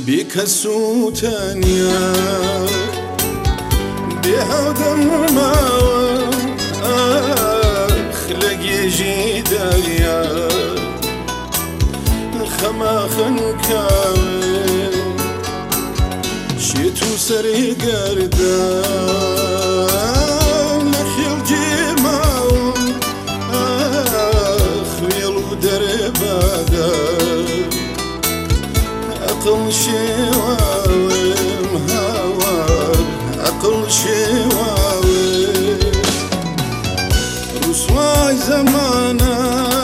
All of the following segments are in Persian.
بكسو تانيا بهذا الماء أخلق يجي دايا خما خنكاوي شيتو سري قردا نخيل جيماو أخويل ودربادا عقل شواوي مهاوار عقل شواوي رسواي زمانا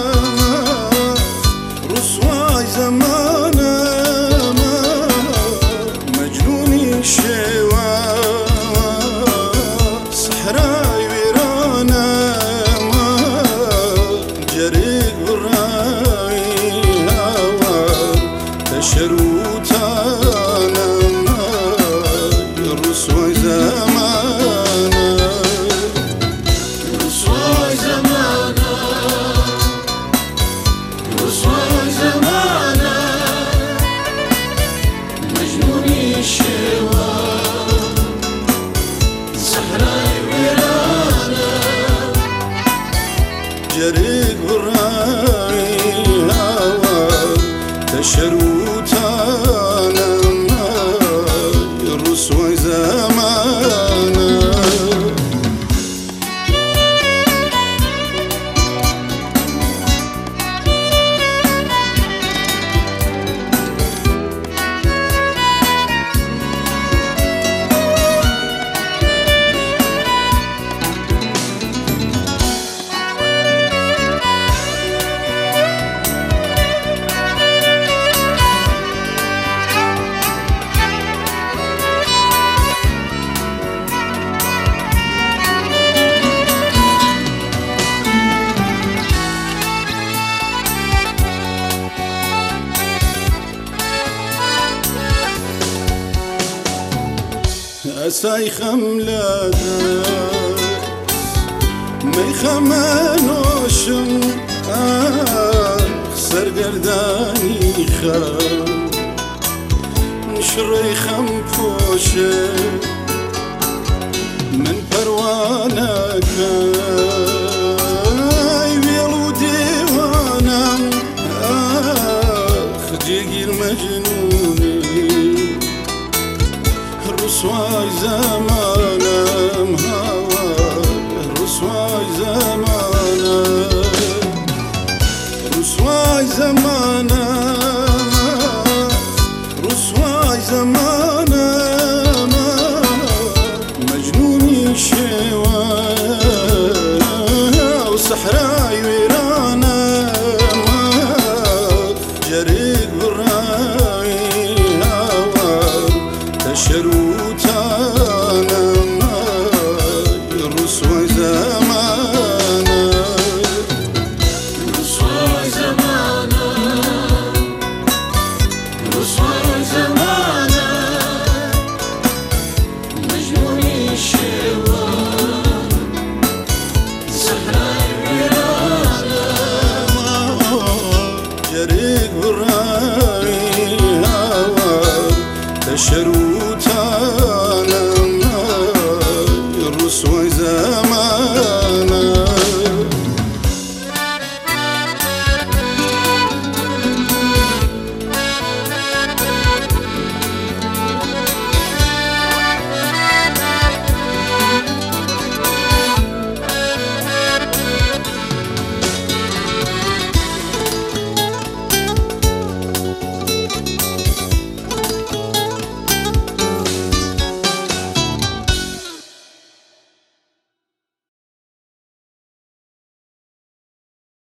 رسواي زمانا مجنوني شوا صحراي ويرانا جريق براي هاوار تشروتانا رسواي زمانا رسواي زمانا رسواي زمانا مجنوني شوا صحراي ويرانا جريق براي هاوار تشروتانا رسواي زمانا أساي خملادا مي خمانوشم خسر قرداني خام نشري خم فوشة من پروانك ويلو ديوانا خجيقي المجنوني رسواي زمانا مهاوار رسواي زمانا رسواي زمانا رسواي زمانا مجنوني شوا وصحراي ويرانا جريق براي هاوار تشروتانا رسواي زمانا رسواي زمانا رسواي زمانا مجنوني شوا صحراي ويرانا جريق براي هاوار تشروتانا